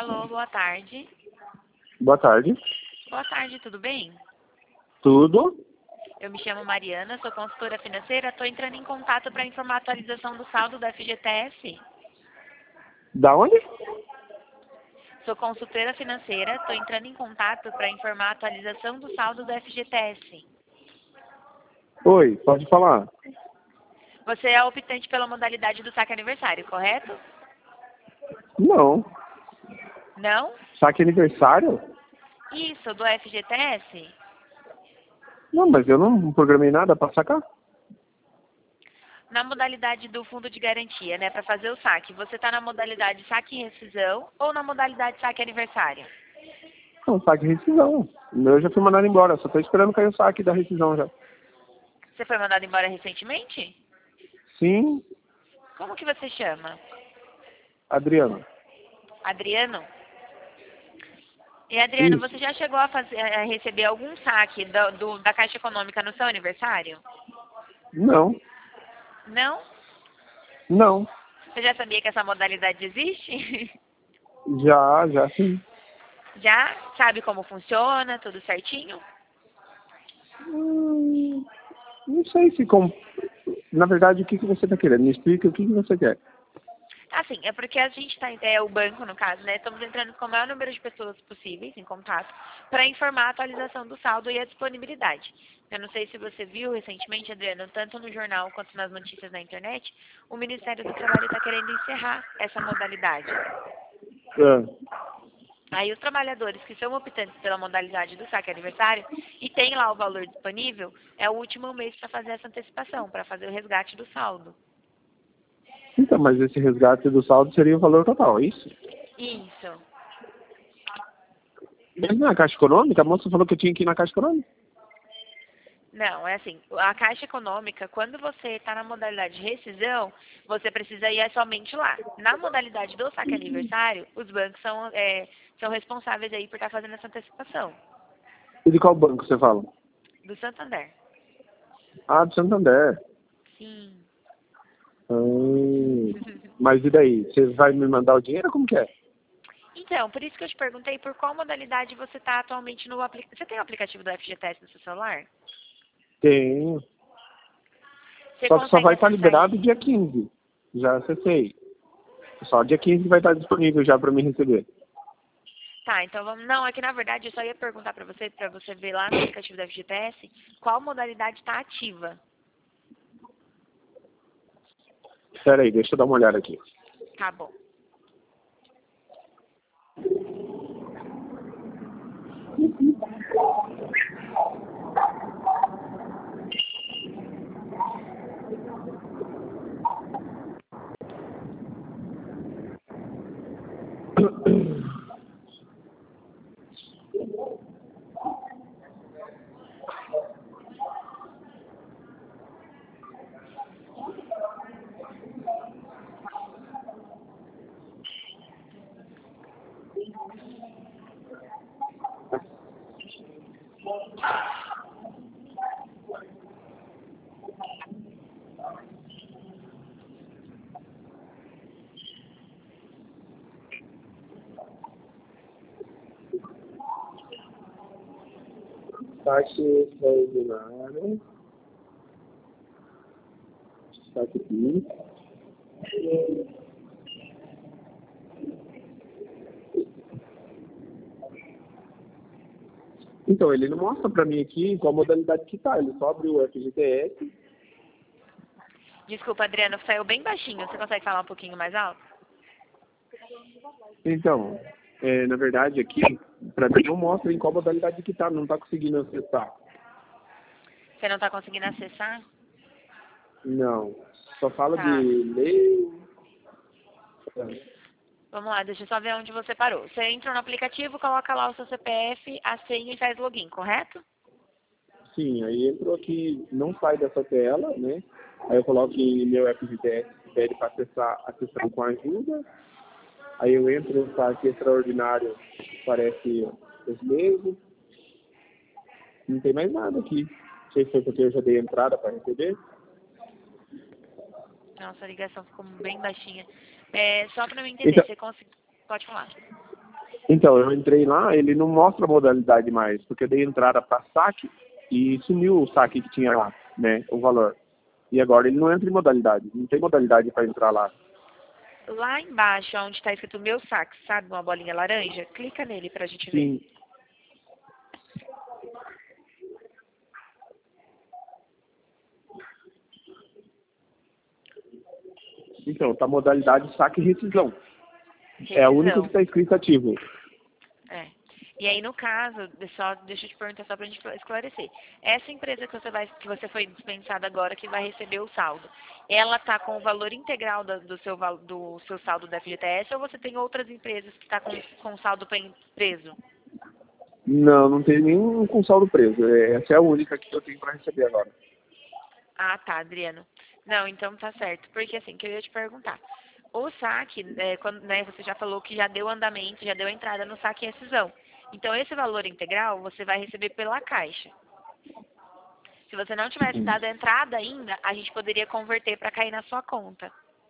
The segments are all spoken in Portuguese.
Alô, boa tarde. Boa tarde. Boa tarde, tudo bem? Tudo? Eu me chamo Mariana, sou consultora financeira, estou entrando em contato para informar a atualização do saldo da FGTS. Da onde? Sou consultora financeira, estou entrando em contato para informar a atualização do saldo da FGTS. Oi, pode falar. Você é optante pela modalidade do saque aniversário, correto? Não. Não? Saque aniversário? Isso, do FGTS? Não, mas eu não programei nada pra sacar. Na modalidade do fundo de garantia, né, para fazer o saque, você está na modalidade saque e rescisão ou na modalidade saque aniversário? Não, saque e rescisão. O meu já foi mandado embora, só tô esperando cair o saque da rescisão já. Você foi mandado embora recentemente? Sim, Como que você chama? Adriano. Adriano? E Adriano, Isso. você já chegou a receber algum saque da Caixa Econômica no seu aniversário? Não, Não? não. Você já sabia que essa modalidade existe? Já sim. Já? Sabe como funciona? Tudo certinho? Não sei se Na verdade, o que você tá querendo? Me explica o que você quer. Assim, é porque a gente está, o banco no caso, né? Estamos entrando com o maior número de pessoas possíveis em contato para informar a atualização do saldo e a disponibilidade. Eu não sei se você viu recentemente, Adriano, tanto no jornal quanto nas notícias na internet, o Ministério do Trabalho está querendo encerrar essa modalidade. Aí os trabalhadores que são optantes pela modalidade do saque aniversário e tem lá o valor disponível, é o último mês para fazer essa antecipação, para fazer o resgate do saldo. Então, mas esse resgate do saldo seria o valor total, é isso? Isso. Mas na Caixa Econômica, a moça falou que eu tinha que ir na Caixa Econômica. Não, é assim, a Caixa Econômica, quando você está na modalidade de rescisão, você precisa ir somente lá. Na modalidade do saque aniversário, os bancos são responsáveis aí por estar fazendo essa antecipação. E de qual banco você fala? Do Santander. Ah, do Santander. Sim. Mas e daí? Você vai me mandar o dinheiro? Como que é? Então, por isso que eu te perguntei por qual modalidade você está atualmente no aplicativo. Você tem o aplicativo do FGTS no seu celular? Tenho. Você Só que só consegue vai estar acessar liberado ele? dia 15. Já acessei. Só dia 15 vai estar disponível já para mim receber. Tá, então vamos. Não, é que na verdade eu só ia perguntar para você ver lá no aplicativo do FGTS qual modalidade está ativa. Espera aí, deixa eu dar uma olhada aqui. Tá bom. Saque extraordinário. Saque aqui. Então, ele não mostra para mim aqui qual modalidade que tá. Ele só abriu o FGTS. Desculpa, Adriano, saiu bem baixinho. Você consegue falar um pouquinho mais alto? Então, na verdade aqui, para mim não mostra em qual modalidade que tá. Não tá conseguindo acessar. Você não está conseguindo acessar? Não. Só fala de Tá. lei. Vamos lá, deixa eu só ver onde você parou. Você entra no aplicativo, coloca lá o seu CPF, a senha e faz login, correto? Sim, aí entrou aqui, não sai dessa tela, né? Aí eu coloco em meu FGTS, pede para acessar a sessão com ajuda. Aí eu entro no site extraordinário, parece os meses. Não tem mais nada aqui. Não sei se foi porque eu já dei entrada para receber. Nossa, a ligação ficou bem baixinha. É, só para eu entender, Então, você consegue. Pode falar. Então, eu entrei lá, ele não mostra a modalidade mais, porque eu dei entrada para saque e sumiu o saque que tinha lá, né, o valor. E agora ele não entra em modalidade, não tem modalidade para entrar lá. Lá embaixo, onde está escrito meu saque, sabe, uma bolinha laranja? Clica nele pra gente ver. Sim. Então, tá modalidade saque e rescisão. É a única que Revisão. está escrito ativo. É. E aí, no caso, deixa eu te perguntar só pra gente esclarecer. Essa empresa que você foi dispensada agora, que vai receber o saldo, ela tá com o valor integral do seu saldo da FGTS ou você tem outras empresas que tá com saldo preso? Não, não tem nenhum com saldo preso. Essa é a única que eu tenho para receber agora. Ah, tá, Adriano. Não, então tá certo. Porque assim, que eu ia te perguntar. O saque, quando, né, você já falou que já deu andamento, já deu entrada no saque e rescisão. Então, esse valor integral você vai receber pela Caixa. Se você não tivesse Sim. dado a entrada ainda, a gente poderia converter para cair na sua conta.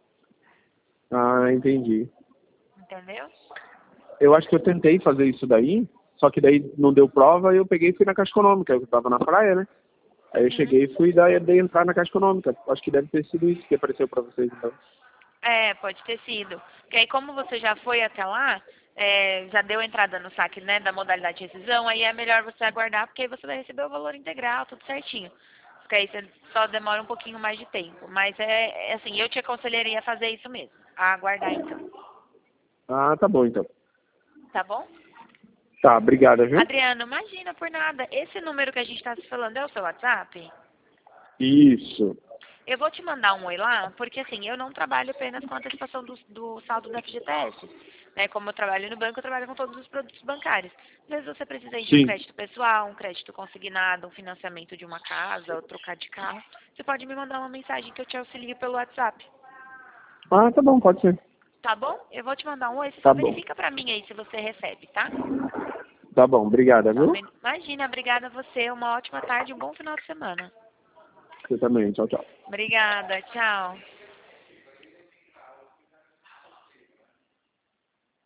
Ah, entendi. Entendeu? Eu acho que eu tentei fazer isso daí, só que daí não deu prova e eu peguei e fui na Caixa Econômica. Eu estava na praia, né? Aí eu Uhum. cheguei e fui dei entrar na Caixa Econômica. Acho que deve ter sido isso que apareceu para vocês, então. É, pode ter sido. Porque aí, como você já foi até lá, já deu entrada no saque, né, da modalidade de rescisão, aí é melhor você aguardar, porque aí você vai receber o valor integral, tudo certinho. Porque aí você só demora um pouquinho mais de tempo. Mas assim, eu te aconselharia a fazer isso mesmo. A aguardar então. Ah, tá bom, então. Tá bom? Tá, obrigada, viu? Adriano, imagina por nada. Esse número que a gente está se falando é o seu WhatsApp? Isso. Eu vou te mandar um oi lá, porque assim, eu não trabalho apenas com antecipação do saldo da FGTS. Né? Como eu trabalho no banco, eu trabalho com todos os produtos bancários. Às vezes você precisa aí de um Sim. crédito pessoal, um crédito consignado, um financiamento de uma casa, ou trocar de carro. Você pode me mandar uma mensagem que eu te auxilio pelo WhatsApp. Ah, tá bom, pode ser. Tá bom? Eu vou te mandar um oi, você só Tá bom. verifica pra mim aí se você recebe, tá? Tá bom, obrigada, viu? Imagina, obrigada a você, uma ótima tarde, um bom final de semana. Você também, tchau, tchau. Obrigada, tchau.